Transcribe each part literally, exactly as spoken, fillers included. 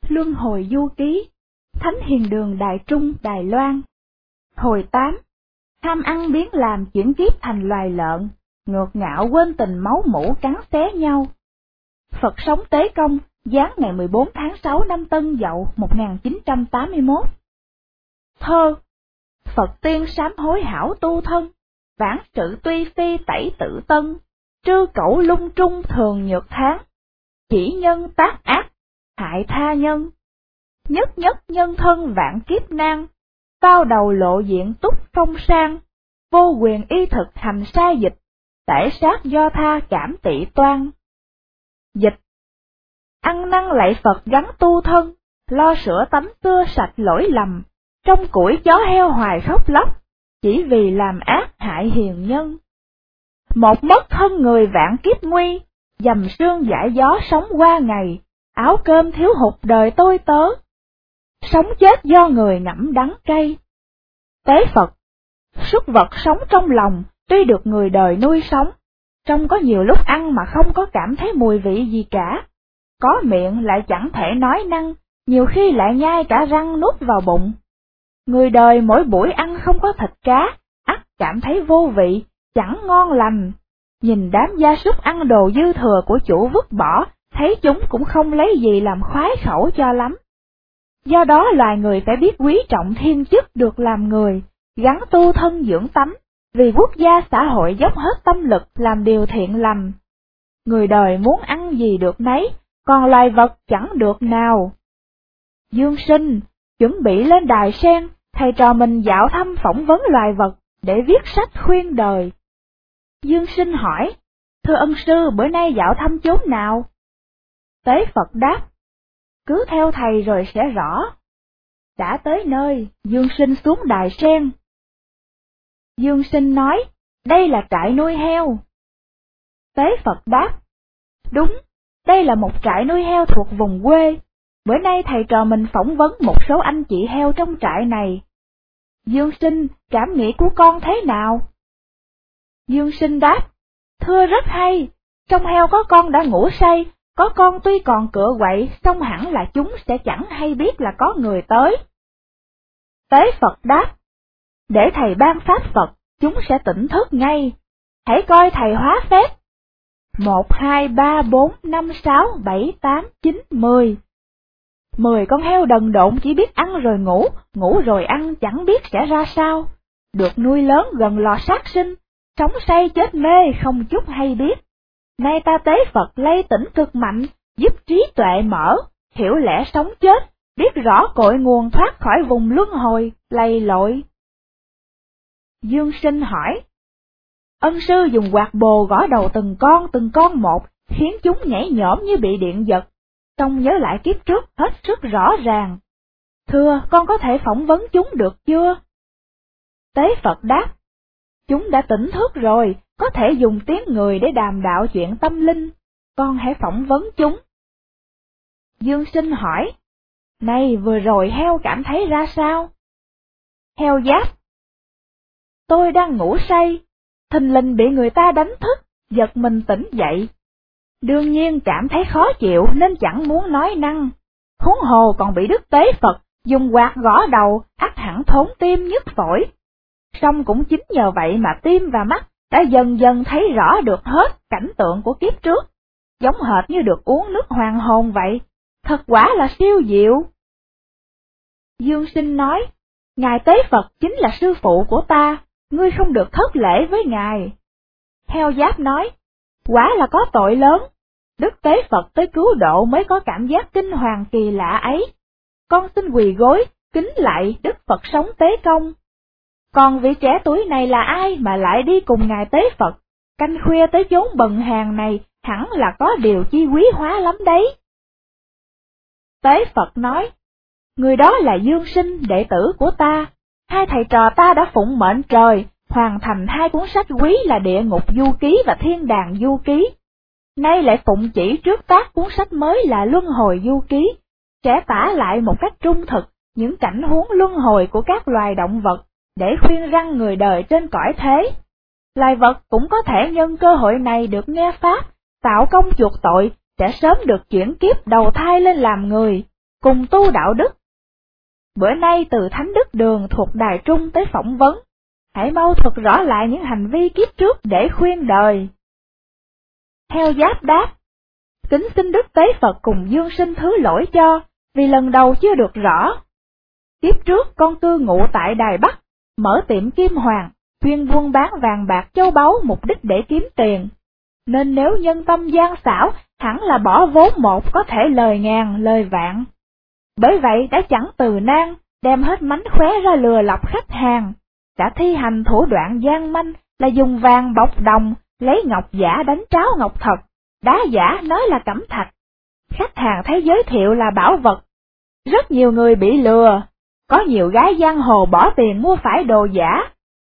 Luân hồi du ký, Thánh Hiền Đường Đại Trung, Đài Loan. Hồi tám. Tham ăn biến làm chuyển kiếp thành loài lợn, ngược ngạo quên tình máu mủ cắn xé nhau. Phật sống Tế Công, giáng ngày mười bốn tháng sáu năm Tân Dậu một nghìn chín trăm tám mươi mốt. Thơ. Phật tiên sám hối hảo tu thân, bản sự tuy phi tẩy tự tân, trư cẩu lung trung thường nhược tháng, chỉ nhân tác ác, hại tha nhân. Nhất nhất nhân thân vạn kiếp nan, bao đầu lộ diện túc phong sang, vô quyền y thực hành sai dịch, tể sát do tha cảm tị toan. Dịch. Ăn năn lạy Phật gắn tu thân, lo sửa tấm xưa sạch lỗi lầm, trong củi chó heo hoài khóc lóc, chỉ vì làm ác hại hiền nhân. Một mất thân người vạn kiếp nguy, dầm sương giải gió sống qua ngày, áo cơm thiếu hụt đời tôi tớ. Sống chết do người ngẫm đắng cay. Tế Phật. Súc vật sống trong lòng, tuy được người đời nuôi sống, trong có nhiều lúc ăn mà không có cảm thấy mùi vị gì cả. Có miệng lại chẳng thể nói năng, nhiều khi lại nhai cả răng nuốt vào bụng. Người đời mỗi buổi ăn không có thịt cá, ắt cảm thấy vô vị, chẳng ngon lành. Nhìn đám gia súc ăn đồ dư thừa của chủ vứt bỏ, thấy chúng cũng không lấy gì làm khoái khẩu cho lắm. Do đó loài người phải biết quý trọng thiên chức được làm người, gắn tu thân dưỡng tánh, vì quốc gia xã hội dốc hết tâm lực làm điều thiện lành. Người đời muốn ăn gì được nấy, còn loài vật chẳng được nào. Dương Sinh, chuẩn bị lên đài sen, thầy trò mình dạo thăm phỏng vấn loài vật, để viết sách khuyên đời. Dương Sinh hỏi, thưa ân sư bữa nay dạo thăm chốn nào? Tế Phật đáp, cứ theo thầy rồi sẽ rõ. Đã tới nơi, Dương Sinh xuống đài sen. Dương Sinh nói, đây là trại nuôi heo. Tế Phật đáp, đúng, đây là một trại nuôi heo thuộc vùng quê. Bữa nay thầy trò mình phỏng vấn một số anh chị heo trong trại này. Dương Sinh, cảm nghĩ của con thế nào? Dương Sinh đáp, thưa rất hay, trong heo có con đã ngủ say, có con tuy còn cựa quậy, song hẳn là chúng sẽ chẳng hay biết là có người tới. Tế Phật đáp, để thầy ban pháp Phật, chúng sẽ tỉnh thức ngay. Hãy coi thầy hóa phép. Một, hai, ba, bốn, năm, sáu, bảy, tám, chín, mười. Mười con heo đần độn chỉ biết ăn rồi ngủ, ngủ rồi ăn chẳng biết sẽ ra sao. Được nuôi lớn gần lò sát sinh, sống say chết mê không chút hay biết. Nay ta tế Phật lây tỉnh cực mạnh, giúp trí tuệ mở, hiểu lẽ sống chết, biết rõ cội nguồn thoát khỏi vùng luân hồi, lầy lội. Dương Sinh hỏi, ân sư dùng quạt bồ gõ đầu từng con từng con một, khiến chúng nhảy nhổm như bị điện giật, xong nhớ lại kiếp trước hết sức rõ ràng. Thưa, con có thể phỏng vấn chúng được chưa? Tế Phật đáp, chúng đã tỉnh thức rồi, có thể dùng tiếng người để đàm đạo chuyện tâm linh, con hãy phỏng vấn chúng. Dương Sinh hỏi, này vừa rồi heo cảm thấy ra sao? Heo đáp, tôi đang ngủ say, thình lình bị người ta đánh thức, giật mình tỉnh dậy. Đương nhiên cảm thấy khó chịu nên chẳng muốn nói năng, huống hồ còn bị Đức Tế Phật dùng quạt gõ đầu, ắt hẳn thốn tim nhức phổi. Song cũng chính nhờ vậy mà tim và mắt đã dần dần thấy rõ được hết cảnh tượng của kiếp trước, giống hệt như được uống nước hoàng hồn vậy, thật quả là siêu diệu. Dương Sinh nói, Ngài Tế Phật chính là sư phụ của ta, ngươi không được thất lễ với Ngài. Heo Giáp nói, quả là có tội lớn, Đức Tế Phật tới cứu độ mới có cảm giác kinh hoàng kỳ lạ ấy. Con xin quỳ gối, kính lạy Đức Phật sống Tế Công. Còn vị trẻ tuổi này là ai mà lại đi cùng Ngài Tế Phật, canh khuya tới chốn bần hàn này, hẳn là có điều chi quý hóa lắm đấy. Tế Phật nói, người đó là Dương Sinh, đệ tử của ta, hai thầy trò ta đã phụng mệnh trời, hoàn thành hai cuốn sách quý là Địa Ngục Du Ký và Thiên Đàng Du Ký. Nay lại phụng chỉ trước tác cuốn sách mới là Luân Hồi Du Ký, sẽ tả lại một cách trung thực những cảnh huống luân hồi của các loài động vật, để khuyên răn người đời trên cõi thế. Loài vật cũng có thể nhân cơ hội này được nghe pháp, tạo công chuộc tội, sẽ sớm được chuyển kiếp đầu thai lên làm người, cùng tu đạo đức. Bữa nay từ Thánh Đức Đường thuộc Đài Trung tới phỏng vấn, hãy mau thuật rõ lại những hành vi kiếp trước để khuyên đời. Theo Giáp đáp, kính xin Đức Tế Phật cùng Dương Sinh thứ lỗi cho, vì lần đầu chưa được rõ. Kiếp trước con cư ngụ tại Đài Bắc, mở tiệm kim hoàng, chuyên buôn bán vàng bạc châu báu mục đích để kiếm tiền. Nên nếu nhân tâm gian xảo, hẳn là bỏ vốn một có thể lời ngàn, lời vạn. Bởi vậy đã chẳng từ nan, đem hết mánh khóe ra lừa lọc khách hàng, đã thi hành thủ đoạn gian manh là dùng vàng bọc đồng, lấy ngọc giả đánh tráo ngọc thật, đá giả nói là cẩm thạch. Khách hàng thấy giới thiệu là bảo vật. Rất nhiều người bị lừa, có nhiều gái giang hồ bỏ tiền mua phải đồ giả.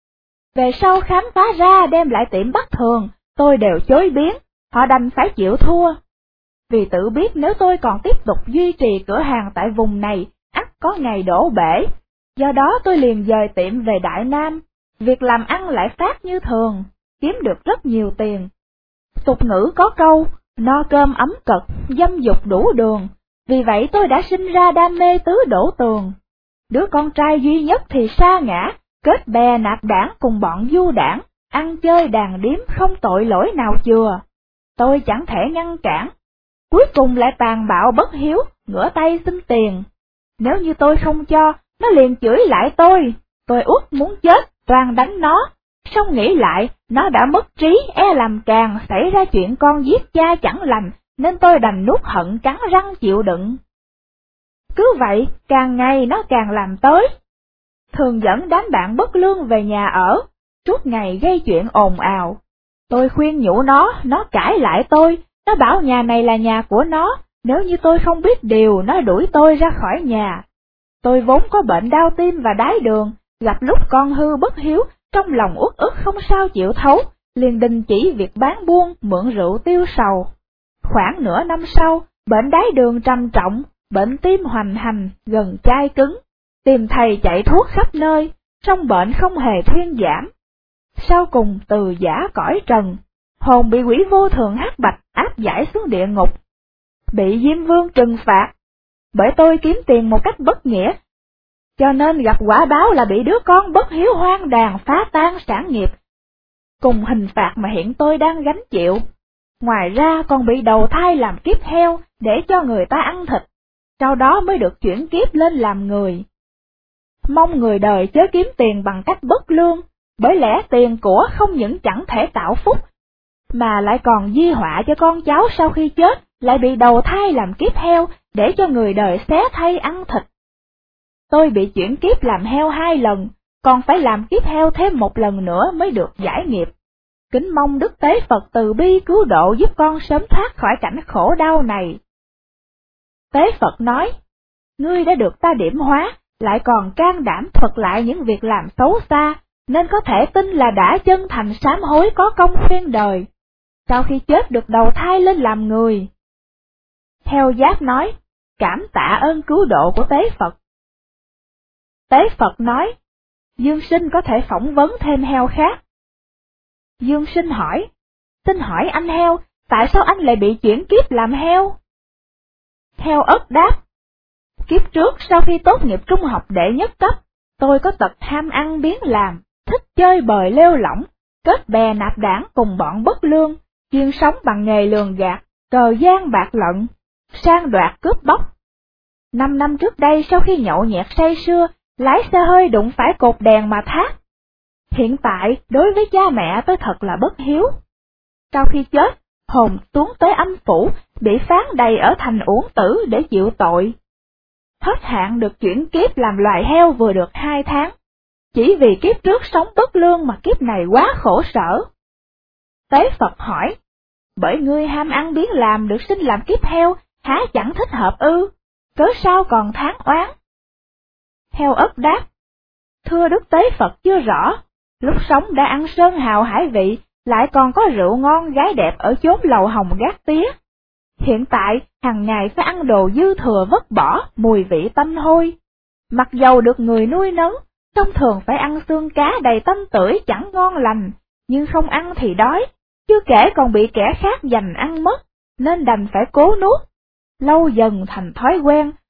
Về sau khám phá ra đem lại tiệm bất thường, tôi đều chối biến, họ đành phải chịu thua. Vì tự biết nếu tôi còn tiếp tục duy trì cửa hàng tại vùng này, ắt có ngày đổ bể. Do đó tôi liền dời tiệm về Đại Nam, việc làm ăn lại phát như thường, kiếm được rất nhiều tiền. Tục ngữ có câu, no cơm ấm cật, dâm dục đủ đường, vì vậy tôi đã sinh ra đam mê tứ đổ tường. Đứa con trai duy nhất thì sa ngã, kết bè nạp đảng cùng bọn du đảng, ăn chơi đàn điếm không tội lỗi nào chừa. Tôi chẳng thể ngăn cản, cuối cùng lại tàn bạo bất hiếu, ngửa tay xin tiền. Nếu như tôi không cho, nó liền chửi lại tôi, tôi uất muốn chết, toàn đánh nó. Xong nghĩ lại, nó đã mất trí, e làm càng xảy ra chuyện con giết cha chẳng lành, nên tôi đành nuốt hận cắn răng chịu đựng. Cứ vậy, càng ngày nó càng làm tới. Thường dẫn đám bạn bất lương về nhà ở, suốt ngày gây chuyện ồn ào. Tôi khuyên nhủ nó, nó cãi lại tôi, nó bảo nhà này là nhà của nó, nếu như tôi không biết điều, nó đuổi tôi ra khỏi nhà. Tôi vốn có bệnh đau tim và đái đường, gặp lúc con hư bất hiếu, trong lòng uất ức không sao chịu thấu, liền đình chỉ việc bán buôn, mượn rượu tiêu sầu. Khoảng nửa năm sau, bệnh đái đường trầm trọng, bệnh tim hoành hành, gần chai cứng, tìm thầy chạy thuốc khắp nơi, song bệnh không hề thuyên giảm. Sau cùng từ giả cõi trần, hồn bị quỷ vô thường hắc bạch áp giải xuống địa ngục, bị Diêm Vương trừng phạt, bởi tôi kiếm tiền một cách bất nghĩa, cho nên gặp quả báo là bị đứa con bất hiếu hoang đàn phá tan sản nghiệp, cùng hình phạt mà hiện tôi đang gánh chịu. Ngoài ra còn bị đầu thai làm kiếp heo để cho người ta ăn thịt, sau đó mới được chuyển kiếp lên làm người. Mong người đời chớ kiếm tiền bằng cách bất lương, bởi lẽ tiền của không những chẳng thể tạo phúc, mà lại còn di họa cho con cháu sau khi chết, lại bị đầu thai làm kiếp heo để cho người đời xé thay ăn thịt. Tôi bị chuyển kiếp làm heo hai lần, còn phải làm kiếp heo thêm một lần nữa mới được giải nghiệp. Kính mong Đức Tế Phật từ bi cứu độ giúp con sớm thoát khỏi cảnh khổ đau này. Tế Phật nói, ngươi đã được ta điểm hóa, lại còn can đảm thuật lại những việc làm xấu xa, nên có thể tin là đã chân thành sám hối có công khuyên đời. Sau khi chết được đầu thai lên làm người. Theo Giáp nói, cảm tạ ơn cứu độ của Tế Phật. Tế Phật nói, Dương Sinh có thể phỏng vấn thêm heo khác. Dương Sinh hỏi, xin hỏi anh heo, tại sao anh lại bị chuyển kiếp làm heo? Heo Ất đáp, kiếp trước sau khi tốt nghiệp trung học đệ nhất cấp, tôi có tật ham ăn biếng làm, thích chơi bời lêu lỏng, kết bè nạp đảng cùng bọn bất lương, chuyên sống bằng nghề lường gạt, cờ gian bạc lận, sang đoạt cướp bóc. Năm năm trước đây sau khi nhậu nhẹt say sưa, lái xe hơi đụng phải cột đèn mà thác. Hiện tại, đối với cha mẹ tôi thật là bất hiếu. Sau khi chết, hồn xuống tới âm phủ, bị phán đầy ở thành Uổng Tử để chịu tội. Hết hạn được chuyển kiếp làm loài heo vừa được hai tháng. Chỉ vì kiếp trước sống bất lương mà kiếp này quá khổ sở. Tế Phật hỏi, bởi ngươi ham ăn biếng làm được sinh làm kiếp heo, há chẳng thích hợp ư, cớ sao còn thán oán? Heo Ất đáp, thưa Đức Tế Phật chưa rõ, lúc sống đã ăn sơn hào hải vị, lại còn có rượu ngon gái đẹp ở chốn lầu hồng gác tía. Hiện tại, hàng ngày phải ăn đồ dư thừa vứt bỏ, mùi vị tanh hôi. Mặc dầu được người nuôi nấng, thông thường phải ăn xương cá đầy tanh tưởi chẳng ngon lành, nhưng không ăn thì đói, chưa kể còn bị kẻ khác giành ăn mất, nên đành phải cố nuốt. Lâu dần thành thói quen,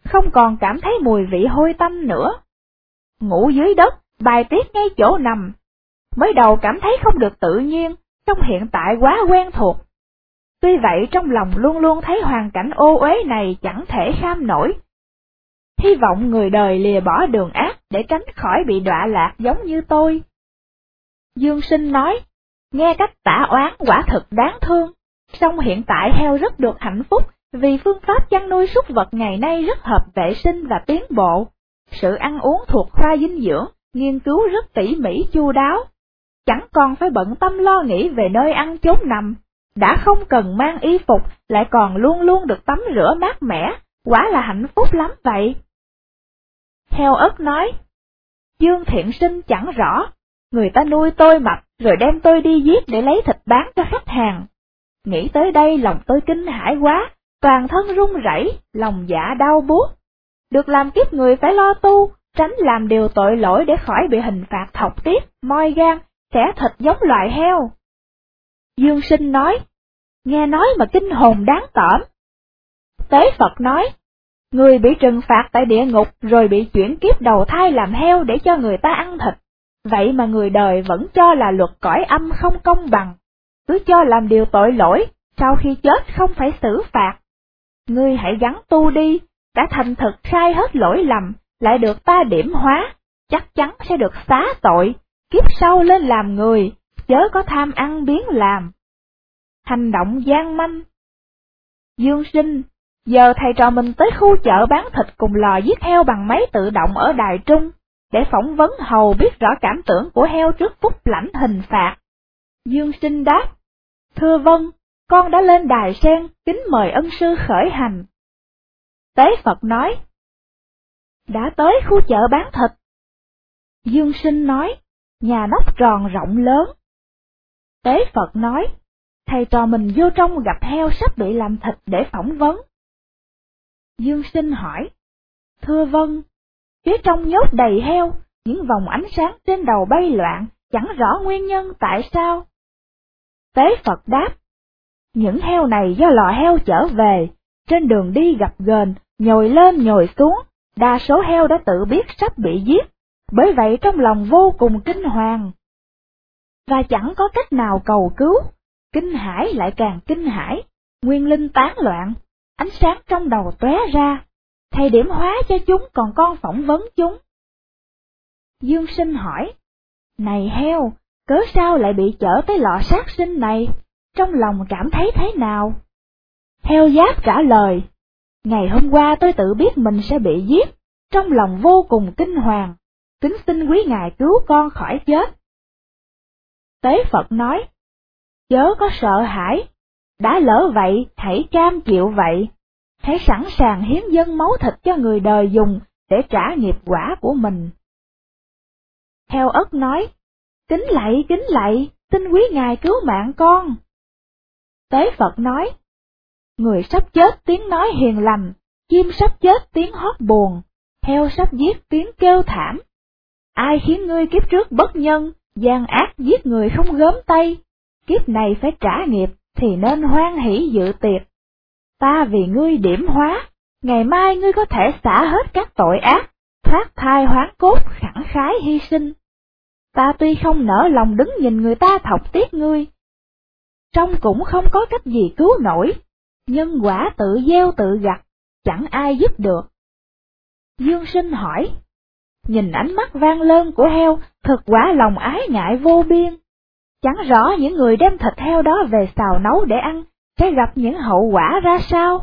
không còn cảm thấy mùi vị hôi tanh nữa. Ngủ dưới đất, bài tiết ngay chỗ nằm. Mới đầu cảm thấy không được tự nhiên, trong hiện tại quá quen thuộc. Tuy vậy trong lòng luôn luôn thấy hoàn cảnh ô uế này chẳng thể kham nổi. Hy vọng người đời lìa bỏ đường ác để tránh khỏi bị đọa lạc giống như tôi. Dương Sinh nói, nghe cách tả oán quả thực đáng thương, song hiện tại heo rất được hạnh phúc vì phương pháp chăn nuôi súc vật ngày nay rất hợp vệ sinh và tiến bộ. Sự ăn uống thuộc khoa dinh dưỡng, nghiên cứu rất tỉ mỉ chu đáo. Chẳng còn phải bận tâm lo nghĩ về nơi ăn chốn nằm, đã không cần mang y phục, lại còn luôn luôn được tắm rửa mát mẻ, quả là hạnh phúc lắm vậy. Heo ớt nói, Dương Thiện Sinh chẳng rõ, người ta nuôi tôi mập rồi đem tôi đi giết để lấy thịt bán cho khách hàng. Nghĩ tới đây lòng tôi kinh hãi quá, toàn thân run rẩy, lòng dạ đau buốt. Được làm kiếp người phải lo tu, tránh làm điều tội lỗi để khỏi bị hình phạt thọc tiết, moi gan, xẻ thịt giống loài heo. Dương Sinh nói, nghe nói mà kinh hồn đáng tởm. Tế Phật nói, người bị trừng phạt tại địa ngục rồi bị chuyển kiếp đầu thai làm heo để cho người ta ăn thịt. Vậy mà người đời vẫn cho là luật cõi âm không công bằng, cứ cho làm điều tội lỗi, sau khi chết không phải xử phạt. Ngươi hãy gắng tu đi, đã thành thực khai hết lỗi lầm, lại được ta điểm hóa, chắc chắn sẽ được xá tội, kiếp sau lên làm người, chớ có tham ăn biến làm. Hành động gian manh. Dương Sinh, giờ thầy trò mình tới khu chợ bán thịt cùng lò giết heo bằng máy tự động ở Đài Trung, để phỏng vấn hầu biết rõ cảm tưởng của heo trước phút lãnh hình phạt. Dương Sinh đáp, thưa vâng, con đã lên đài sen, kính mời ân sư khởi hành. Tế Phật nói, đã tới khu chợ bán thịt. Dương Sinh nói, nhà nóc tròn rộng lớn. Tế Phật nói, thầy trò mình vô trong gặp heo sắp bị làm thịt để phỏng vấn. Dương Sinh hỏi, thưa vâng, phía trong nhốt đầy heo, những vòng ánh sáng trên đầu bay loạn, chẳng rõ nguyên nhân tại sao. Tế Phật đáp, những heo này do lò heo chở về, trên đường đi gặp ghềnh, nhồi lên nhồi xuống, đa số heo đã tự biết sắp bị giết, bởi vậy trong lòng vô cùng kinh hoàng. Và chẳng có cách nào cầu cứu, kinh hãi lại càng kinh hãi, nguyên linh tán loạn, ánh sáng trong đầu tóe ra, thầy điểm hóa cho chúng còn con phỏng vấn chúng. Dương Sinh hỏi, này heo, cớ sao lại bị chở tới lò sát sinh này, trong lòng cảm thấy thế nào? Heo Giáp trả lời, ngày hôm qua tôi tự biết mình sẽ bị giết, trong lòng vô cùng kinh hoàng, kính xin quý ngài cứu con khỏi chết. Tế Phật nói, chớ có sợ hãi, đã lỡ vậy hãy cam chịu vậy, hãy sẵn sàng hiến dâng máu thịt cho người đời dùng để trả nghiệp quả của mình. Heo Ất nói, kính lạy kính lạy, xin quý ngài cứu mạng con. Tế Phật nói, người sắp chết tiếng nói hiền lành, chim sắp chết tiếng hót buồn, heo sắp giết tiếng kêu thảm. Ai khiến ngươi kiếp trước bất nhân, gian ác giết người không gớm tay, kiếp này phải trả nghiệp thì nên hoan hỷ dự tiệc. Ta vì ngươi điểm hóa, ngày mai ngươi có thể xả hết các tội ác, thoát thai hoán cốt khẳng khái hy sinh. Ta tuy không nỡ lòng đứng nhìn người ta thọc tiết ngươi, trong cũng không có cách gì cứu nổi, nhân quả tự gieo tự gặt, chẳng ai giúp được. Dương Sinh hỏi, nhìn ánh mắt vang lơn của heo, thực quả lòng ái ngại vô biên. Chẳng rõ những người đem thịt heo đó về xào nấu để ăn, sẽ gặp những hậu quả ra sao?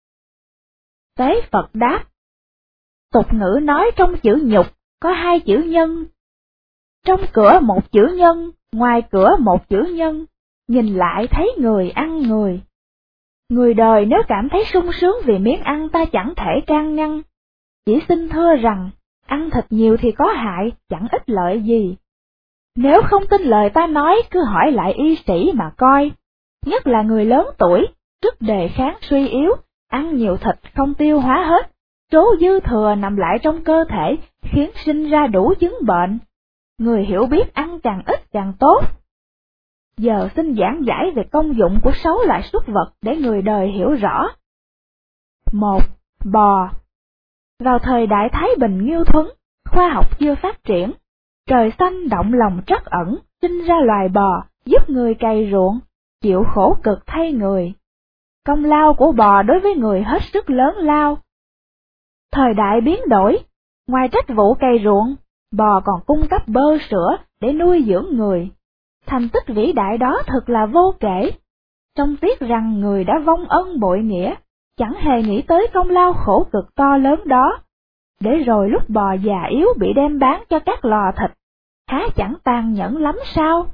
Tế Phật đáp, tục ngữ nói trong chữ nhục, có hai chữ nhân. Trong cửa một chữ nhân, ngoài cửa một chữ nhân, nhìn lại thấy người ăn người. Người đời nếu cảm thấy sung sướng vì miếng ăn ta chẳng thể can ngăn, chỉ xin thưa rằng, ăn thịt nhiều thì có hại, chẳng ích lợi gì. Nếu không tin lời ta nói, cứ hỏi lại y sĩ mà coi, nhất là người lớn tuổi, sức đề kháng suy yếu, ăn nhiều thịt không tiêu hóa hết, số dư thừa nằm lại trong cơ thể, khiến sinh ra đủ chứng bệnh. Người hiểu biết ăn càng ít càng tốt. Giờ xin giảng giải về công dụng của sáu loại súc vật để người đời hiểu rõ. Một. Bò. Vào thời đại Thái Bình Nghiêu Thuấn, khoa học chưa phát triển, trời xanh động lòng trắc ẩn, sinh ra loài bò, giúp người cày ruộng, chịu khổ cực thay người. Công lao của bò đối với người hết sức lớn lao. Thời đại biến đổi, ngoài trách vụ cày ruộng, bò còn cung cấp bơ sữa để nuôi dưỡng người. Thành tích vĩ đại đó thật là vô kể. Trong tiếc rằng người đã vong ân bội nghĩa, chẳng hề nghĩ tới công lao khổ cực to lớn đó. Để rồi lúc bò già yếu bị đem bán cho các lò thịt, há chẳng tàn nhẫn lắm sao?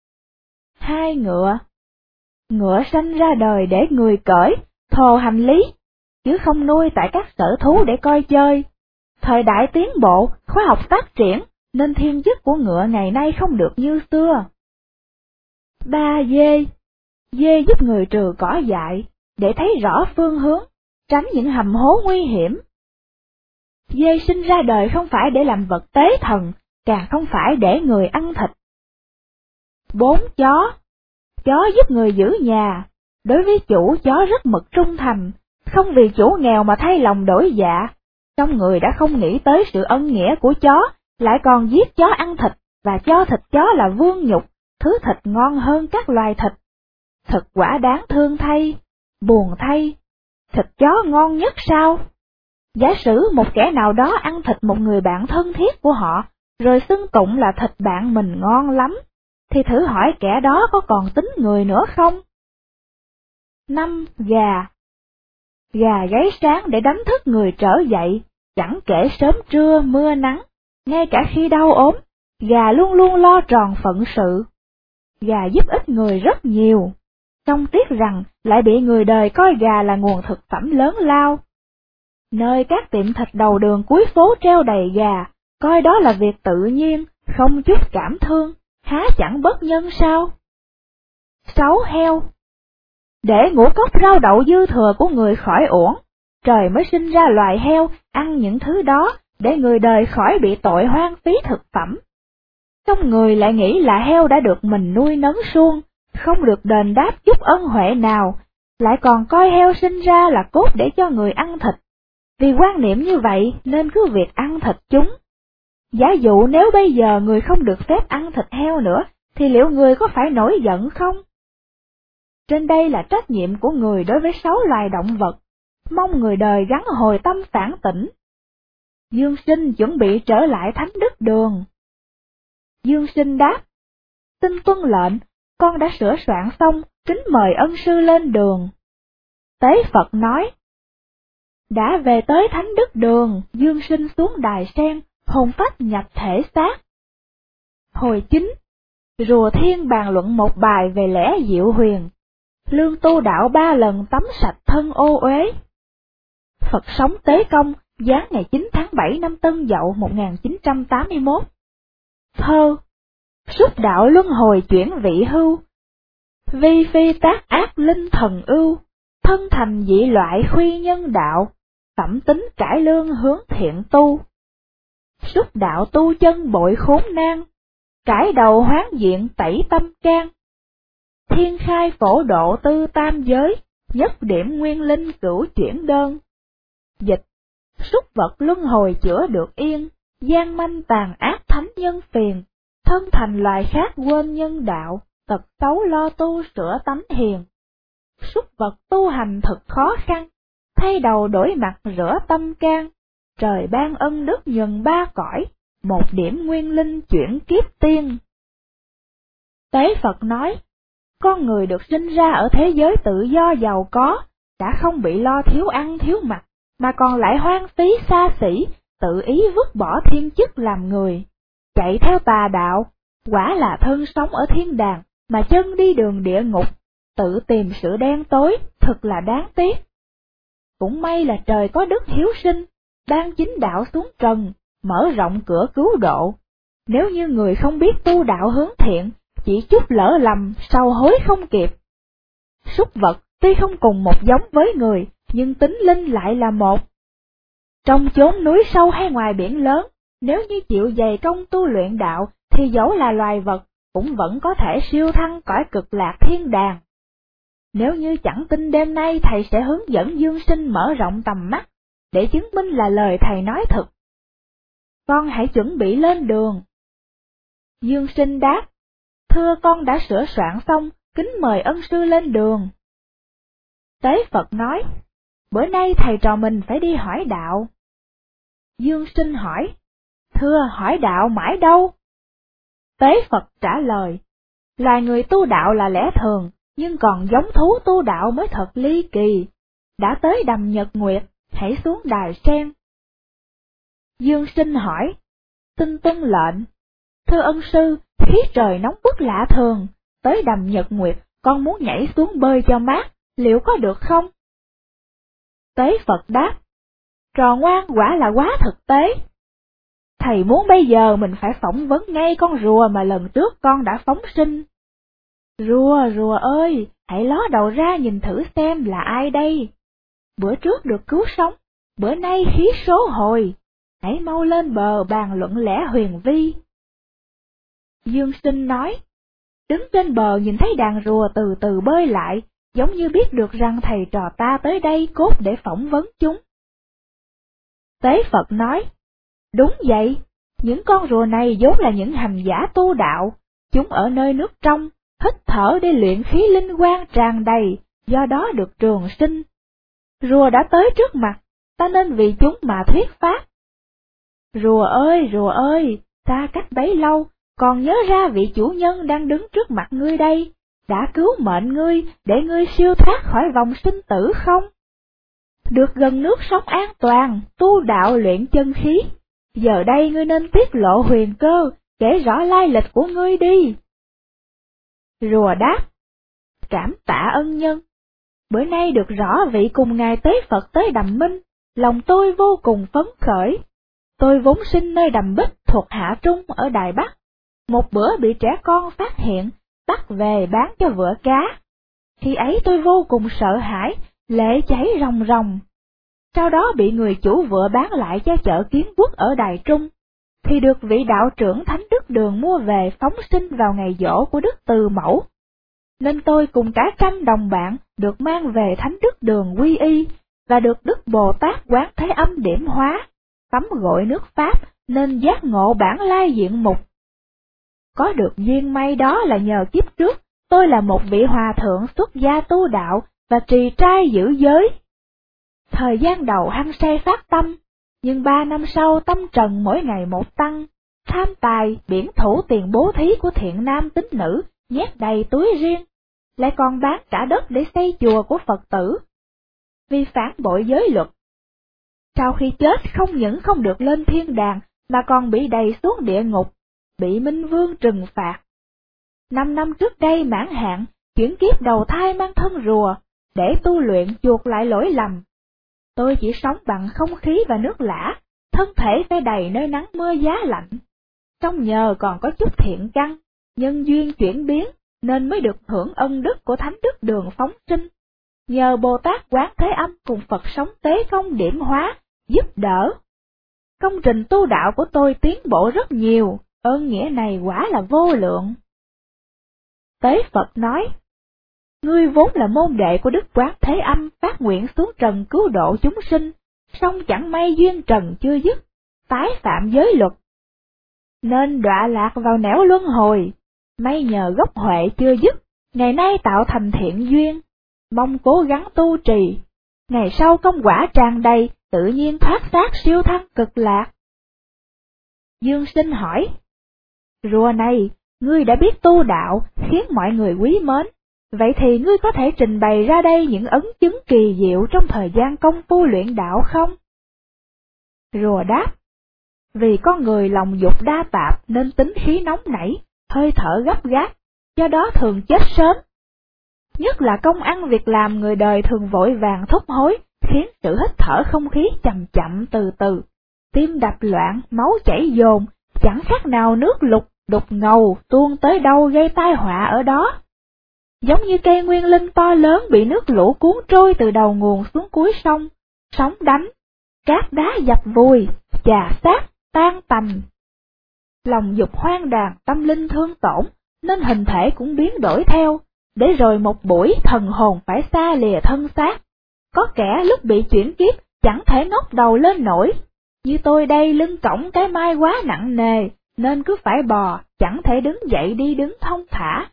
Hai ngựa. Ngựa sanh ra đời để người cởi, thồ hành lý, chứ không nuôi tại các sở thú để coi chơi. Thời đại tiến bộ, khoa học phát triển, nên thiên chức của ngựa ngày nay không được như xưa. Ba dê. Dê giúp người trừ cỏ dại, để thấy rõ phương hướng, tránh những hầm hố nguy hiểm. Dê sinh ra đời không phải để làm vật tế thần, càng không phải để người ăn thịt. Bốn chó. Chó giúp người giữ nhà, đối với chủ chó rất mực trung thành, không vì chủ nghèo mà thay lòng đổi dạ. Trong người đã không nghĩ tới sự ân nghĩa của chó, lại còn giết chó ăn thịt, và cho thịt chó là vương nhục, thứ thịt ngon hơn các loài thịt. Thật quả đáng thương thay, buồn thay, thịt chó ngon nhất sao? Giả sử một kẻ nào đó ăn thịt một người bạn thân thiết của họ, rồi xưng tụng là thịt bạn mình ngon lắm, thì thử hỏi kẻ đó có còn tính người nữa không? Năm. Gà. Gà gáy sáng để đánh thức người trở dậy, chẳng kể sớm trưa mưa nắng, ngay cả khi đau ốm, gà luôn luôn lo tròn phận sự. Gà giúp ích người rất nhiều, song tiếc rằng lại bị người đời coi gà là nguồn thực phẩm lớn lao. Nơi các tiệm thịt đầu đường cuối phố treo đầy gà, coi đó là việc tự nhiên, không chút cảm thương, há chẳng bất nhân sao? Sáu. Heo. Để ngũ cốc rau đậu dư thừa của người khỏi uổng, trời mới sinh ra loài heo ăn những thứ đó, để người đời khỏi bị tội hoang phí thực phẩm. Trong người lại nghĩ là heo đã được mình nuôi nấng suông, không được đền đáp chút ân huệ nào, lại còn coi heo sinh ra là cốt để cho người ăn thịt. Vì quan niệm như vậy nên cứ việc ăn thịt chúng. Giả dụ nếu bây giờ người không được phép ăn thịt heo nữa, thì liệu người có phải nổi giận không? Trên đây là trách nhiệm của người đối với sáu loài động vật, mong người đời gắng hồi tâm phản tỉnh. Dương Sinh chuẩn bị trở lại Thánh Đức Đường. Dương Sinh đáp: xin tuân lệnh, con đã sửa soạn xong, kính mời ân sư lên đường. Tế Phật nói: đã về tới Thánh Đức Đường, Dương Sinh xuống đài sen, hồn phách nhập thể xác. Hồi chín, Rùa Thiên bàn luận một bài về lẽ diệu huyền. Lương Tu Đạo ba lần tắm sạch thân ô uế. Phật sống Tế Công, giáng ngày chín tháng bảy năm Tân Dậu một nghìn chín trăm tám mươi mốt. Thơ: Xúc đạo luân hồi chuyển vị hưu. Vi phi tác ác linh thần ưu, thân thành dị loại khuy nhân đạo, phẩm tính cải lương hướng thiện tu. Xúc đạo tu chân bội khốn nan, cải đầu hoán diện tẩy tâm can. Thiên khai phổ độ tư tam giới, nhất điểm nguyên linh cửu chuyển đơn. Dịch: súc vật luân hồi chữa được yên, gian manh tàn ác thánh nhân phiền, thân thành loài khác quên nhân đạo, tật xấu lo tu sửa tánh hiền. Súc vật tu hành thật khó khăn, thay đầu đổi mặt rửa tâm can, trời ban ân đức nhuần ba cõi, một điểm nguyên linh chuyển kiếp tiên. Tế Phật nói: con người được sinh ra ở thế giới tự do giàu có, đã không bị lo thiếu ăn thiếu mặc, mà còn lại hoang phí xa xỉ, tự ý vứt bỏ thiên chức làm người, chạy theo tà đạo, quả là thân sống ở thiên đàng, mà chân đi đường địa ngục, tự tìm sự đen tối, thật là đáng tiếc. Cũng may là trời có đức hiếu sinh, ban chính đạo xuống trần, mở rộng cửa cứu độ. Nếu như người không biết tu đạo hướng thiện, chỉ chút lỡ lầm, sau hối không kịp. Súc vật tuy không cùng một giống với người, nhưng tính linh lại là một. Trong chốn núi sâu hay ngoài biển lớn, nếu như chịu dày công tu luyện đạo, thì dẫu là loài vật, cũng vẫn có thể siêu thăng cõi cực lạc thiên đàng. Nếu như chẳng tin đêm nay thầy sẽ hướng dẫn Dương Sinh mở rộng tầm mắt, để chứng minh là lời thầy nói thật. Con hãy chuẩn bị lên đường. Dương Sinh đáp, thưa con đã sửa soạn xong, kính mời ân sư lên đường. Tế Phật nói, bữa nay thầy trò mình phải đi hỏi đạo. Dương Sinh hỏi, thưa hỏi đạo mãi đâu? Tế Phật trả lời, loài người tu đạo là lẽ thường, nhưng còn giống thú tu đạo mới thật ly kỳ. Đã tới đầm Nhật Nguyệt, hãy xuống đài sen. Dương Sinh hỏi, xin tuân lệnh. Thưa ân sư, khí trời nóng bức lạ thường, tới đầm Nhật Nguyệt, con muốn nhảy xuống bơi cho mát, liệu có được không? Tế Phật đáp, trò ngoan quả là quá thực tế. Thầy muốn bây giờ mình phải phỏng vấn ngay con rùa mà lần trước con đã phóng sinh. Rùa, rùa ơi, hãy ló đầu ra nhìn thử xem là ai đây. Bữa trước được cứu sống, bữa nay khí số hồi, hãy mau lên bờ bàn luận lẽ huyền vi. Dương Sinh nói, đứng trên bờ nhìn thấy đàn rùa từ từ bơi lại, giống như biết được rằng thầy trò ta tới đây cốt để phỏng vấn chúng. Tế Phật nói, đúng vậy, những con rùa này vốn là những hành giả tu đạo, chúng ở nơi nước trong, hít thở để luyện khí linh quang tràn đầy, do đó được trường sinh. Rùa đã tới trước mặt, ta nên vì chúng mà thuyết pháp. Rùa ơi, rùa ơi, ta cách bấy lâu, còn nhớ ra vị chủ nhân đang đứng trước mặt ngươi đây, đã cứu mệnh ngươi để ngươi siêu thoát khỏi vòng sinh tử không? Được gần nước sống an toàn, tu đạo luyện chân khí, giờ đây ngươi nên tiết lộ huyền cơ, kể rõ lai lịch của ngươi đi. Rùa đáp, cảm tạ ân nhân. Bữa nay được rõ vị cùng ngài Tế Phật tới Đầm Minh, lòng tôi vô cùng phấn khởi. Tôi vốn sinh nơi Đầm Bích thuộc Hạ Trung ở Đài Bắc. Một bữa bị trẻ con phát hiện, bắt về bán cho vựa cá. Khi ấy tôi vô cùng sợ hãi, lệ chảy ròng ròng. Sau đó bị người chủ vựa bán lại cho chợ Kiến Quốc ở Đài Trung, thì được vị đạo trưởng Thánh Đức Đường mua về phóng sinh vào ngày giỗ của Đức Từ Mẫu. Nên tôi cùng cả trăm đồng bạn được mang về Thánh Đức Đường quy y, và được Đức Bồ Tát Quán Thế Âm điểm hóa, tắm gội nước Pháp nên giác ngộ bản lai diện mục. Có được duyên may đó là nhờ kiếp trước, tôi là một vị hòa thượng xuất gia tu đạo và trì trai giữ giới. Thời gian đầu hăng say phát tâm, nhưng ba năm sau tâm trần mỗi ngày một tăng, tham tài, biển thủ tiền bố thí của thiện nam tín nữ, nhét đầy túi riêng, lại còn bán cả đất để xây chùa của Phật tử. Vì phản bội giới luật. Sau khi chết không những không được lên thiên đàng, mà còn bị đày xuống địa ngục, bị Minh Vương trừng phạt. Năm năm trước đây mãn hạn, chuyển kiếp đầu thai mang thân rùa, để tu luyện chuộc lại lỗi lầm. Tôi chỉ sống bằng không khí và nước lã, thân thể phải đầy nơi nắng mưa giá lạnh. Trong nhờ còn có chút thiện căn, nhân duyên chuyển biến, nên mới được hưởng ân đức của Thánh Đức Đường phóng sinh. Nhờ Bồ Tát Quán Thế Âm cùng Phật sống tế công điểm hóa, giúp đỡ. Công trình tu đạo của tôi tiến bộ rất nhiều, ơn nghĩa này quả là vô lượng. Tế Phật nói, ngươi vốn là môn đệ của Đức Quán Thế Âm phát nguyện xuống trần cứu độ chúng sinh, song chẳng may duyên trần chưa dứt, tái phạm giới luật, nên đọa lạc vào nẻo luân hồi. May nhờ gốc huệ chưa dứt, ngày nay tạo thành thiện duyên, mong cố gắng tu trì, ngày sau công quả tràn đầy, tự nhiên thoát xác siêu thăng cực lạc. Dương Sinh hỏi, rùa này, ngươi đã biết tu đạo, khiến mọi người quý mến, vậy thì ngươi có thể trình bày ra đây những ấn chứng kỳ diệu trong thời gian công phu luyện đạo không? Rùa đáp, vì con người lòng dục đa tạp nên tính khí nóng nảy, hơi thở gấp gáp, do đó thường chết sớm. Nhất là công ăn việc làm người đời thường vội vàng thúc hối, khiến sự hít thở không khí chậm chậm từ từ, tim đập loạn, máu chảy dồn, chẳng khác nào nước lục đục ngầu tuôn tới đâu gây tai họa ở đó. Giống như cây nguyên linh to lớn bị nước lũ cuốn trôi từ đầu nguồn xuống cuối sông, sóng đánh, cát đá dập vùi, chà xác, tan tành. Lòng dục hoang đàn, tâm linh thương tổn, nên hình thể cũng biến đổi theo, để rồi một buổi thần hồn phải xa lìa thân xác. Có kẻ lúc bị chuyển kiếp, chẳng thể ngóc đầu lên nổi. Như tôi đây lưng cõng cái mai quá nặng nề, nên cứ phải bò, chẳng thể đứng dậy đi đứng thông thả.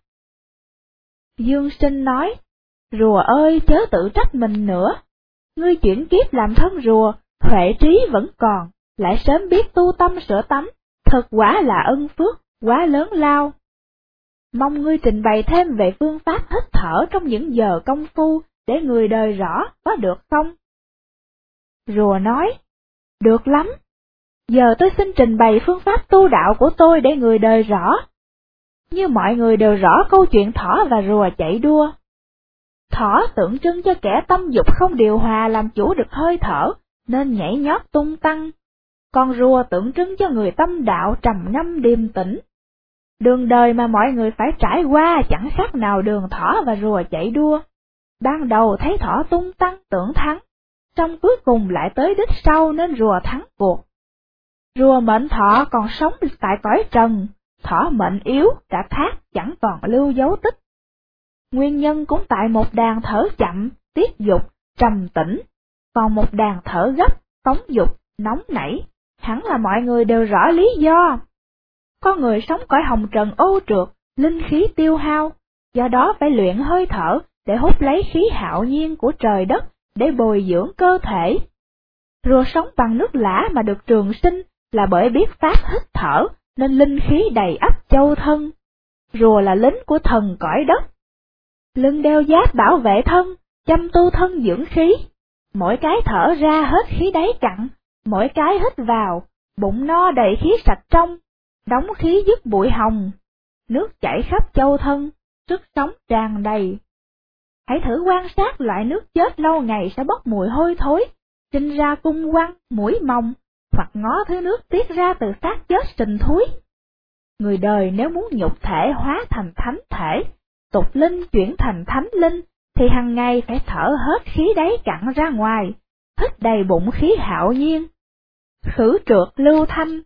Dương Sinh nói, rùa ơi chớ tự trách mình nữa. Ngươi chuyển kiếp làm thân rùa, huệ trí vẫn còn, lại sớm biết tu tâm sửa tánh, thật quả là ân phước, quá lớn lao. Mong ngươi trình bày thêm về phương pháp hít thở trong những giờ công phu, để người đời rõ, có được không? Rùa nói, được lắm. Giờ tôi xin trình bày phương pháp tu đạo của tôi để người đời rõ. Như mọi người đều rõ câu chuyện thỏ và rùa chạy đua. Thỏ tượng trưng cho kẻ tâm dục không điều hòa làm chủ được hơi thở, nên nhảy nhót tung tăng. Còn rùa tượng trưng cho người tâm đạo trầm ngâm điềm tĩnh. Đường đời mà mọi người phải trải qua chẳng khác nào đường thỏ và rùa chạy đua. Ban đầu thấy thỏ tung tăng tưởng thắng, xong cuối cùng lại tới đích sau nên rùa thắng cuộc. Rùa mệnh thọ còn sống tại cõi trần, thỏ mệnh yếu đã thác chẳng còn lưu dấu tích. Nguyên nhân cũng tại một đàn thở chậm, tiết dục, trầm tĩnh, còn một đàn thở gấp, phóng dục, nóng nảy, hẳn là mọi người đều rõ lý do. Có người sống cõi hồng trần ô trượt, linh khí tiêu hao, do đó phải luyện hơi thở để hút lấy khí hạo nhiên của trời đất để bồi dưỡng cơ thể. Rùa sống bằng nước lã mà được trường sinh là bởi biết pháp hít thở nên linh khí đầy ắp châu thân. Rùa là lính của thần cõi đất. Lưng đeo giáp bảo vệ thân, chăm tu thân dưỡng khí. Mỗi cái thở ra hết khí đáy cặn, mỗi cái hít vào, bụng no đầy khí sạch trong, đóng khí dứt bụi hồng. Nước chảy khắp châu thân, sức sống tràn đầy. Hãy thử quan sát loại nước chết lâu ngày sẽ bốc mùi hôi thối, sinh ra cung quăng, mũi mồng, hoặc ngó thứ nước tiết ra từ xác chết sình thúi. Người đời nếu muốn nhục thể hóa thành thánh thể, tục linh chuyển thành thánh linh, thì hàng ngày phải thở hết khí đáy cặn ra ngoài, hít đầy bụng khí hạo nhiên. Khử trượt lưu thanh.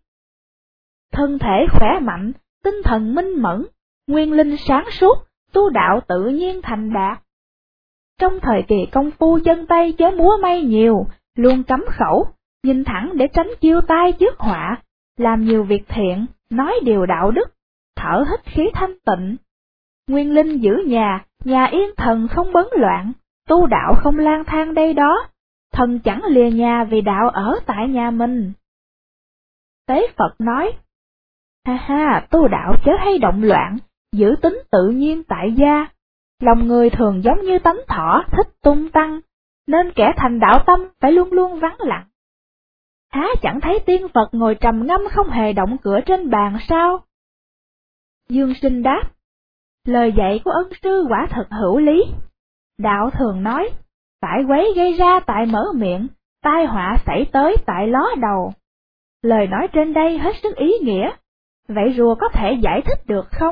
Thân thể khỏe mạnh, tinh thần minh mẫn, nguyên linh sáng suốt, tu đạo tự nhiên thành đạt. Trong thời kỳ công phu chân tay chớ múa may nhiều, luôn cấm khẩu, nhìn thẳng để tránh chiêu tai trước họa, làm nhiều việc thiện, nói điều đạo đức, thở hít khí thanh tịnh. Nguyên linh giữ nhà, nhà yên thần không bấn loạn, tu đạo không lang thang đây đó, thần chẳng lìa nhà vì đạo ở tại nhà mình. Tế Phật nói, ha ha, tu đạo chớ hay động loạn, giữ tính tự nhiên tại gia. Lòng người thường giống như tánh thỏ thích tung tăng, nên kẻ thành đạo tâm phải luôn luôn vắng lặng. Há chẳng thấy tiên Phật ngồi trầm ngâm không hề động cửa trên bàn sao? Dương Sinh đáp, lời dạy của ân sư quả thật hữu lý. Đạo thường nói, phải quấy gây ra tại mở miệng, tai họa xảy tới tại ló đầu. Lời nói trên đây hết sức ý nghĩa, vậy rùa có thể giải thích được không?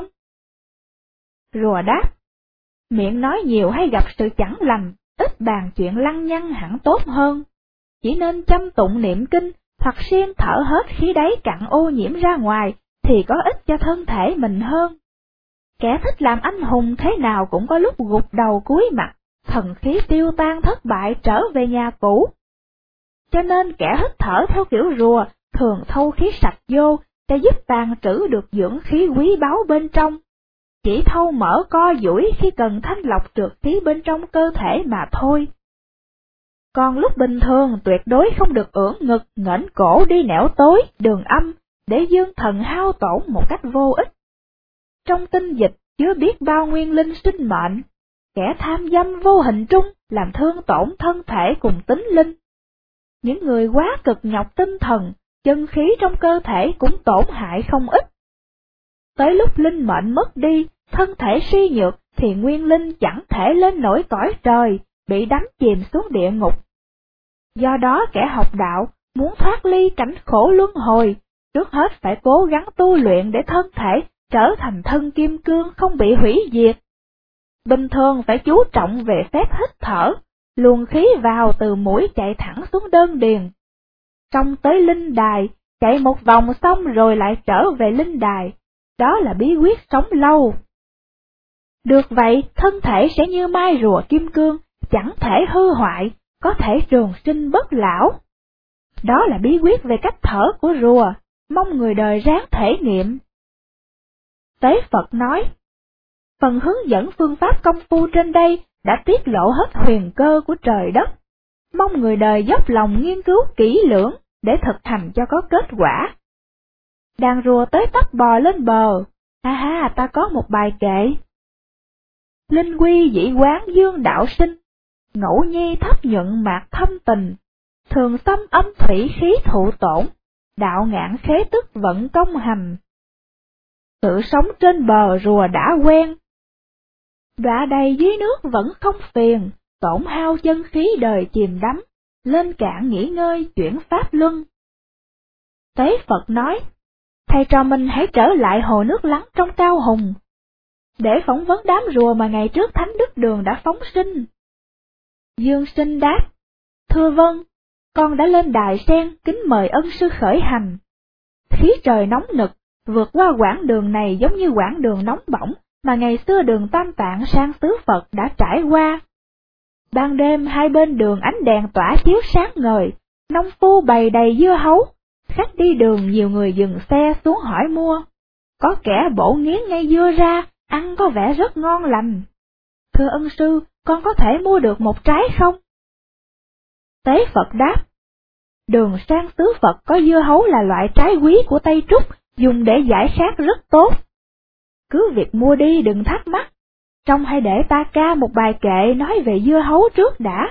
Rùa đáp, miệng nói nhiều hay gặp sự chẳng lành, ít bàn chuyện lăng nhăng hẳn tốt hơn. Chỉ nên chăm tụng niệm kinh, hoặc siêng thở hết khí đáy cặn ô nhiễm ra ngoài, thì có ích cho thân thể mình hơn. Kẻ thích làm anh hùng thế nào cũng có lúc gục đầu cúi mặt, thần khí tiêu tan thất bại trở về nhà cũ. Cho nên kẻ hít thở theo kiểu rùa, thường thâu khí sạch vô, sẽ giúp tàn trữ được dưỡng khí quý báu bên trong. Chỉ thâu mở co duỗi khi cần thanh lọc trượt khí bên trong cơ thể mà thôi. Còn lúc bình thường tuyệt đối không được ưỡn ngực, ngẩng cổ đi nẻo tối, đường âm, để dương thần hao tổn một cách vô ích. Trong tinh dịch chứa biết bao nguyên linh sinh mệnh, kẻ tham dâm vô hình trung làm thương tổn thân thể cùng tính linh. Những người quá cực nhọc tinh thần, chân khí trong cơ thể cũng tổn hại không ít. Tới lúc linh mệnh mất đi, thân thể suy nhược thì nguyên linh chẳng thể lên nổi cõi trời, bị đắm chìm xuống địa ngục. Do đó kẻ học đạo, muốn thoát ly cảnh khổ luân hồi, trước hết phải cố gắng tu luyện để thân thể trở thành thân kim cương không bị hủy diệt. Bình thường phải chú trọng về phép hít thở, luồng khí vào từ mũi chạy thẳng xuống đơn điền. Xong tới linh đài, chạy một vòng xong rồi lại trở về linh đài, đó là bí quyết sống lâu. Được vậy, thân thể sẽ như mai rùa kim cương, chẳng thể hư hoại, có thể trường sinh bất lão. Đó là bí quyết về cách thở của rùa, mong người đời ráng thể nghiệm. Tế Phật nói, phần hướng dẫn phương pháp công phu trên đây đã tiết lộ hết huyền cơ của trời đất, mong người đời dốc lòng nghiên cứu kỹ lưỡng để thực hành cho có kết quả. Đàn rùa tới tấp bò lên bờ, ha ha, ta có một bài kệ. Linh quy dĩ quán dương đạo sinh, ngẫu nhi thấp nhuận mạc thâm tình, thường tâm âm thủy khí thụ tổn, đạo ngạn khế tức vận công hành. Sự sống trên bờ rùa đã quen, đọa đầy dưới nước vẫn không phiền, tổn hao chân khí đời chìm đắm, lên cạn nghỉ ngơi chuyển pháp luân. Tế Phật nói, thầy trò mình hãy trở lại hồ nước lắng trong Cao Hùng, để phỏng vấn đám rùa mà ngày trước Thánh Đức Đường đã phóng sinh. Dương Sinh đáp, thưa vâng, con đã lên đài sen kính mời ân sư khởi hành. Khí trời nóng nực, vượt qua quãng đường này giống như quãng đường nóng bỏng mà ngày xưa đường Tam Tạng sang xứ Phật đã trải qua. Ban đêm hai bên đường ánh đèn tỏa chiếu sáng ngời, nông phu bày đầy dưa hấu, khách đi đường nhiều người dừng xe xuống hỏi mua. Có kẻ bổ nghiến ngay dưa ra, ăn có vẻ rất ngon lành. Thưa ân sư, con có thể mua được một trái không? Tế Phật đáp, đường sang xứ Phật có dưa hấu là loại trái quý của Tây Trúc, dùng để giải khát rất tốt. Cứ việc mua đi đừng thắc mắc, trong hãy để ta ca một bài kệ nói về dưa hấu trước đã.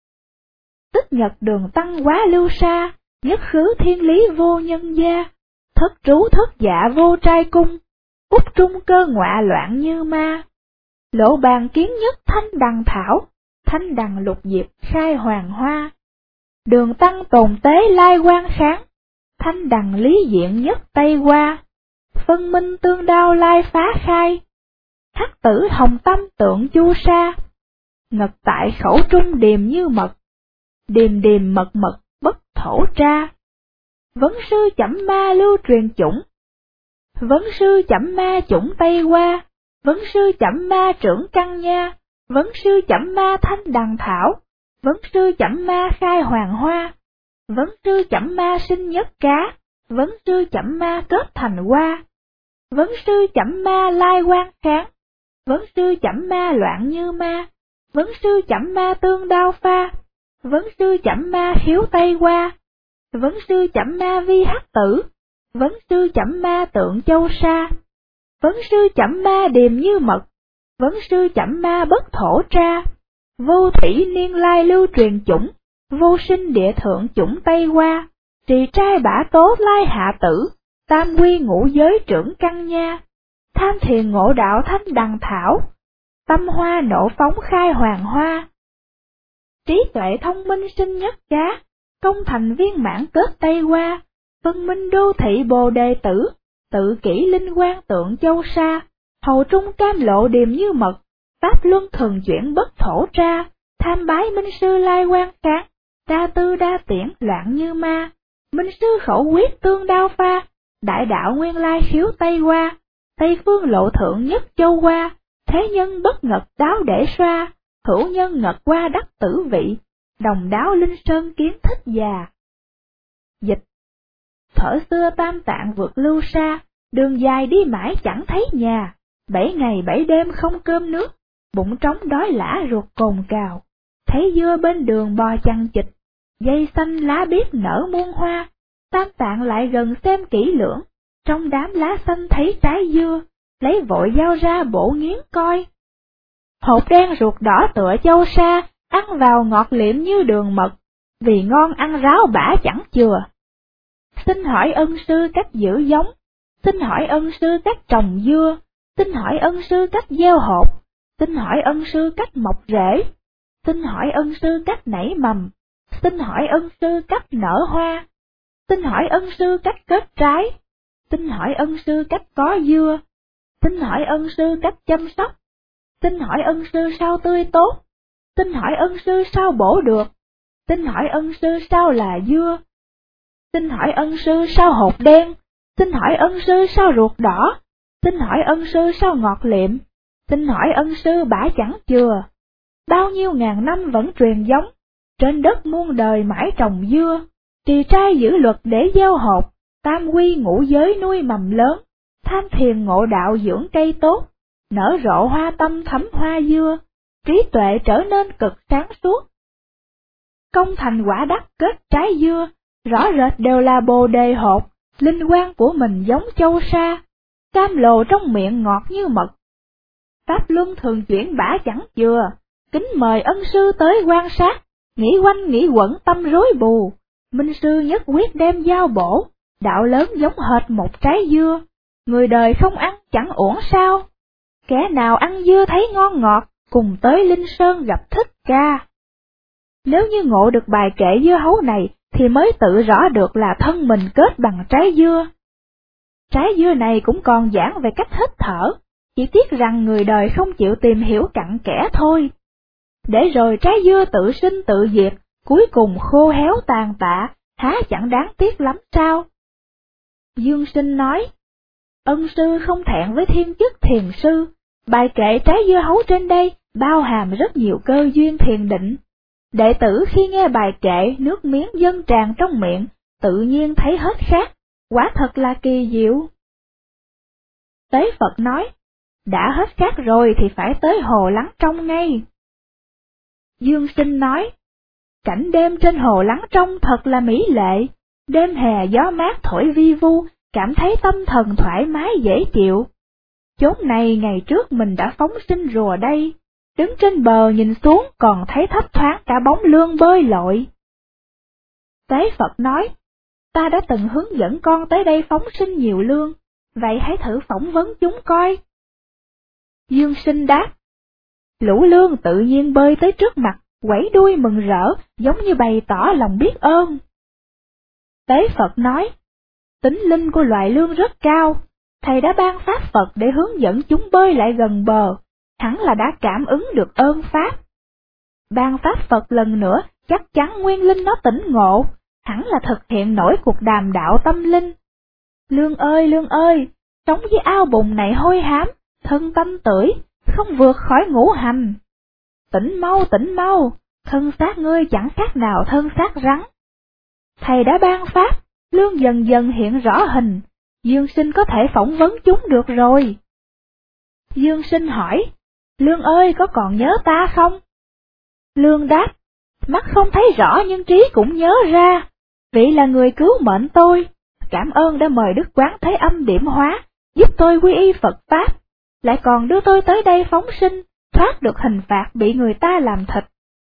Tức nhật đường tăng quá lưu xa, nhất khứ thiên lý vô nhân gia, thất trú thất dạ vô trai cung, út trung cơ ngọa loạn như ma. Lộ bàn kiến nhất thanh đằng thảo, thanh đằng lục diệp khai hoàng hoa. Đường tăng tồn tế lai quan kháng, thanh đằng lý diện nhất tây qua. Phân minh tương đao lai phá khai, hắc tử hồng tâm tượng chu sa. Ngật tại khẩu trung điềm như mật, điềm điềm mật mật bất thổ tra. Vấn sư chẩm ma lưu truyền chủng, vấn sư chẩm ma chủng tây qua. Vấn sư chẩm ma trưởng căn nha, vấn sư chẩm ma thanh đằng thảo. Vấn sư chẩm ma khai hoàng hoa, vấn sư chẩm ma sinh nhất cá. Vấn sư chẩm ma kết thành hoa, vấn sư chẩm ma lai quan kháng. Vấn sư chẩm ma loạn như ma, vấn sư chẩm ma tương đao pha. Vấn sư chẩm ma khiếu tây qua, vấn sư chẩm ma vi hắc tử. Vấn sư chẩm ma tượng châu sa, vấn sư chẩm ma điềm như mật. Vấn sư chẩm ma bất thổ tra. Vô thủy niên lai lưu truyền chủng, vô sinh địa thượng chủng tây qua. Trì trai bả tố lai hạ tử, tam quy ngũ giới trưởng căn nha. Tham thiền ngộ đạo thanh đằng thảo, tâm hoa nộ phóng khai hoàng hoa. Trí tuệ thông minh sinh nhất cá, công thành viên mãn kết tây qua. Phân minh đô thị bồ đề tử, tự kỷ linh quan tượng châu sa. Hầu trung cam lộ điềm như mật, pháp luân thường chuyển bất thổ tra. Tham bái minh sư lai quan kháng, đa tư đa tiễn loạn như ma. Minh sư khẩu quyết tương đao pha, đại đạo nguyên lai khiếu tây qua. Tây phương lộ thượng nhất châu qua, thế nhân bất ngật đáo để xoa. Hữu nhân ngật qua đắc tử vị, đồng đáo linh sơn kiến thích già. Dịch: Thuở xưa Tam Tạng vượt lưu xa, đường dài đi mãi chẳng thấy nhà. Bảy ngày bảy đêm không cơm nước, bụng trống đói lả ruột cồn cào. Thấy dưa bên đường bò chằng chịt, dây xanh lá biếc nở muôn hoa. Tam Tạng lại gần xem kỹ lưỡng, trong đám lá xanh thấy trái dưa, lấy vội dao ra bổ nghiến coi. Hột đen ruột đỏ tựa châu sa, ăn vào ngọt liệm như đường mật, vì ngon ăn ráo bả chẳng chừa. Xin hỏi ân sư cách giữ giống, xin hỏi ân sư cách trồng dưa, xin hỏi ân sư cách gieo hột, xin hỏi ân sư cách mọc rễ, xin hỏi ân sư cách nảy mầm, xin hỏi ân sư cách nở hoa, xin hỏi ân sư cách kết trái, xin hỏi ân sư cách có dưa, xin hỏi ân sư cách chăm sóc, xin hỏi ân sư sao tươi tốt, xin hỏi ân sư sao bổ được, xin hỏi ân sư sao là dưa, xin hỏi ân sư sao hột đen, xin hỏi ân sư sao ruột đỏ, xin hỏi ân sư sao ngọt liệm, xin hỏi ân sư bả chẳng chừa. Bao nhiêu ngàn năm vẫn truyền giống, trên đất muôn đời mãi trồng dưa, trì trai giữ luật để gieo hột, tam quy ngũ giới nuôi mầm lớn, tham thiền ngộ đạo dưỡng cây tốt, nở rộ hoa tâm thắm hoa dưa, trí tuệ trở nên cực sáng suốt. Công thành quả đắc kết trái dưa, rõ rệt đều là bồ đề hột, linh quang của mình giống châu sa, cam lồ trong miệng ngọt như mật. Pháp luân thường chuyển bả chẳng chừa, kính mời ân sư tới quan sát, nghĩ quanh nghĩ quẩn tâm rối bù, minh sư nhất quyết đem giao bổ, đạo lớn giống hệt một trái dưa, người đời không ăn chẳng uổng sao. Kẻ nào ăn dưa thấy ngon ngọt, cùng tới Linh Sơn gặp Thích Ca. Nếu như ngộ được bài kệ dưa hấu này, thì mới tự rõ được là thân mình kết bằng trái dưa. Trái dưa này cũng còn giảng về cách hít thở, chỉ tiếc rằng người đời không chịu tìm hiểu cặn kẽ thôi. Để rồi trái dưa tự sinh tự diệt, cuối cùng khô héo tàn tạ, há chẳng đáng tiếc lắm sao? Dương Sinh nói, ân sư không thẹn với thiên chức thiền sư, bài kệ trái dưa hấu trên đây bao hàm rất nhiều cơ duyên thiền định. Đệ tử khi nghe bài kệ nước miếng dâng tràn trong miệng, tự nhiên thấy hết khác, quả thật là kỳ diệu. Tế Phật nói, đã hết khác rồi thì phải tới hồ Lắng Trong ngay. Dương Sinh nói, cảnh đêm trên hồ Lắng Trong thật là mỹ lệ, đêm hè gió mát thổi vi vu, cảm thấy tâm thần thoải mái dễ chịu. Chốn này ngày trước mình đã phóng sinh rùa đây, đứng trên bờ nhìn xuống còn thấy thấp thoáng cả bóng lương bơi lội. Tế Phật nói, ta đã từng hướng dẫn con tới đây phóng sinh nhiều lương, vậy hãy thử phỏng vấn chúng coi. Dương Sinh đáp, lũ lương tự nhiên bơi tới trước mặt, quẩy đuôi mừng rỡ, giống như bày tỏ lòng biết ơn. Tế Phật nói, tính linh của loài lương rất cao, thầy đã ban pháp Phật để hướng dẫn chúng bơi lại gần bờ, hẳn là đã cảm ứng được ơn pháp. Ban pháp Phật lần nữa, chắc chắn nguyên linh nó tỉnh ngộ, hẳn là thực hiện nổi cuộc đàm đạo tâm linh. Lương ơi lương ơi, sống với ao bùn này hôi hám, thân tâm tưởi, không vượt khỏi ngũ hành. Tỉnh mau tỉnh mau, thân xác ngươi chẳng khác nào thân xác rắn. Thầy đã ban pháp, lương dần dần hiện rõ hình, Dương Sinh có thể phỏng vấn chúng được rồi. Dương Sinh hỏi, Lương ơi có còn nhớ ta không? Lương đáp, mắt không thấy rõ nhưng trí cũng nhớ ra, vị là người cứu mệnh tôi, cảm ơn đã mời Đức Quán Thế Âm điểm hóa, giúp tôi quy y Phật Pháp, lại còn đưa tôi tới đây phóng sinh, thoát được hình phạt bị người ta làm thịt.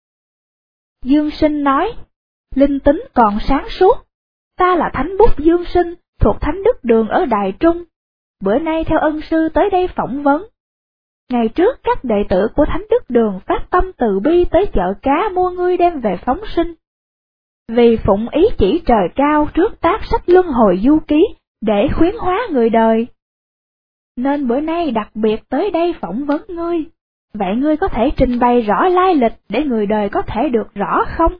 Dương Sinh nói, linh tính còn sáng suốt, ta là Thánh Bút Dương Sinh, thuộc Thánh Đức Đường ở Đài Trung, bữa nay theo ân sư tới đây phỏng vấn. Ngày trước các đệ tử của Thánh Đức Đường phát tâm từ bi tới chợ cá mua ngươi đem về phóng sinh. Vì phụng ý chỉ trời cao trước tác sách luân hồi du ký để khuyến hóa người đời, nên bữa nay đặc biệt tới đây phỏng vấn ngươi. Vậy ngươi có thể trình bày rõ lai lịch để người đời có thể được rõ không?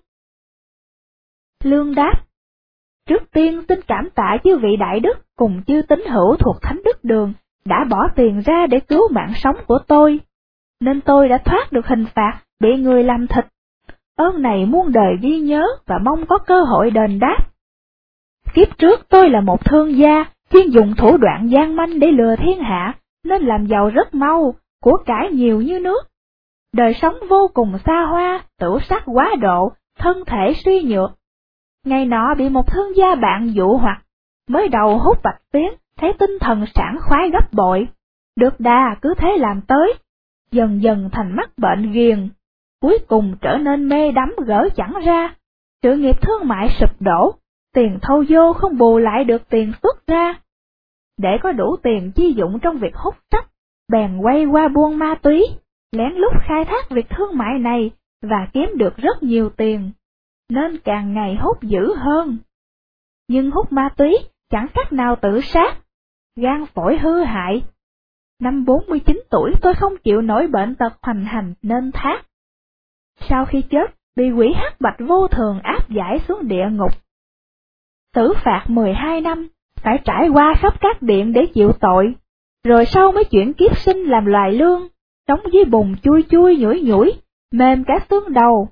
Lương đáp, trước tiên xin cảm tạ chư vị đại đức cùng chư tín hữu thuộc Thánh Đức Đường đã bỏ tiền ra để cứu mạng sống của tôi, nên tôi đã thoát được hình phạt bị người làm thịt. Ơn này muôn đời ghi nhớ và mong có cơ hội đền đáp. Kiếp trước tôi là một thương gia, chuyên dùng thủ đoạn gian manh để lừa thiên hạ, nên làm giàu rất mau, của cải nhiều như nước. Đời sống vô cùng xa hoa, tửu sắc quá độ, thân thể suy nhược. Ngày nọ bị một thương gia bạn dụ hoặc, mới đầu hút bạch tuyến, thấy tinh thần sảng khoái gấp bội, được đà cứ thế làm tới, dần dần thành mắc bệnh ghiền, cuối cùng trở nên mê đắm gỡ chẳng ra, sự nghiệp thương mại sụp đổ, tiền thâu vô không bù lại được tiền xuất ra. Để có đủ tiền chi dụng trong việc hút sách, bèn quay qua buôn ma túy, lén lút khai thác việc thương mại này và kiếm được rất nhiều tiền, nên càng ngày hút dữ hơn. Nhưng hút ma túy chẳng khác nào tự sát, gan phổi hư hại. Năm bốn mươi chín tuổi tôi không chịu nổi bệnh tật hoành hành nên thác. Sau khi chết, bị quỷ hắc bạch vô thường áp giải xuống địa ngục. Tử phạt mười hai năm, phải trải qua khắp các điện để chịu tội, rồi sau mới chuyển kiếp sinh làm loài lương, sống dưới bùn chui chui nhủi nhủi, mềm cả xương đầu.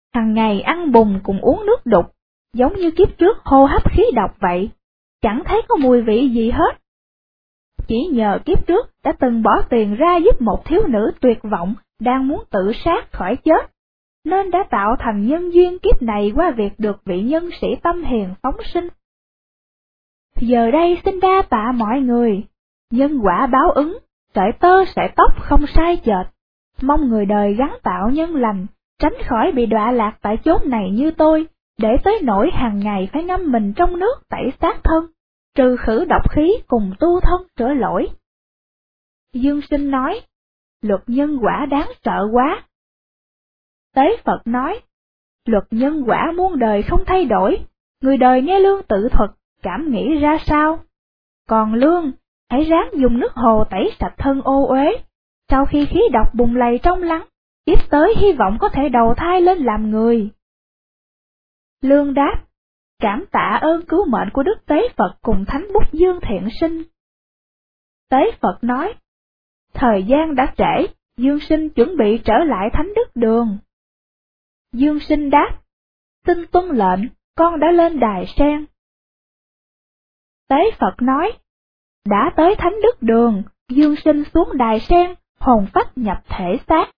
Hằng ngày ăn bùn cùng uống nước đục, giống như kiếp trước hô hấp khí độc vậy, chẳng thấy có mùi vị gì hết. Chỉ nhờ kiếp trước đã từng bỏ tiền ra giúp một thiếu nữ tuyệt vọng đang muốn tự sát khỏi chết, nên đã tạo thành nhân duyên kiếp này qua việc được vị nhân sĩ tâm hiền phóng sinh. Giờ đây xin đa tạ mọi người, nhân quả báo ứng, sợi tơ sợi tóc không sai chệch, mong người đời gắng tạo nhân lành, tránh khỏi bị đọa lạc tại chốn này như tôi, để tới nỗi hàng ngày phải ngâm mình trong nước tẩy xác thân, trừ khử độc khí cùng tu thân sửa lỗi. Dương Sinh nói, luật nhân quả đáng sợ quá. Tế Phật nói, luật nhân quả muôn đời không thay đổi, người đời nghe Lương tự thuật, cảm nghĩ ra sao? Còn Lương, hãy ráng dùng nước hồ tẩy sạch thân ô uế, sau khi khí độc bùng lầy trong lắng, tiếp tới hy vọng có thể đầu thai lên làm người. Lương đáp, cảm tạ ơn cứu mệnh của Đức Tế Phật cùng Thánh Bút Dương Thiện Sinh. Tế Phật nói, thời gian đã trễ, Dương Sinh chuẩn bị trở lại Thánh Đức Đường. Dương Sinh đáp, xin tuân lệnh, con đã lên đài sen. Tế Phật nói, đã tới Thánh Đức Đường, Dương Sinh xuống đài sen, hồn phách nhập thể xác.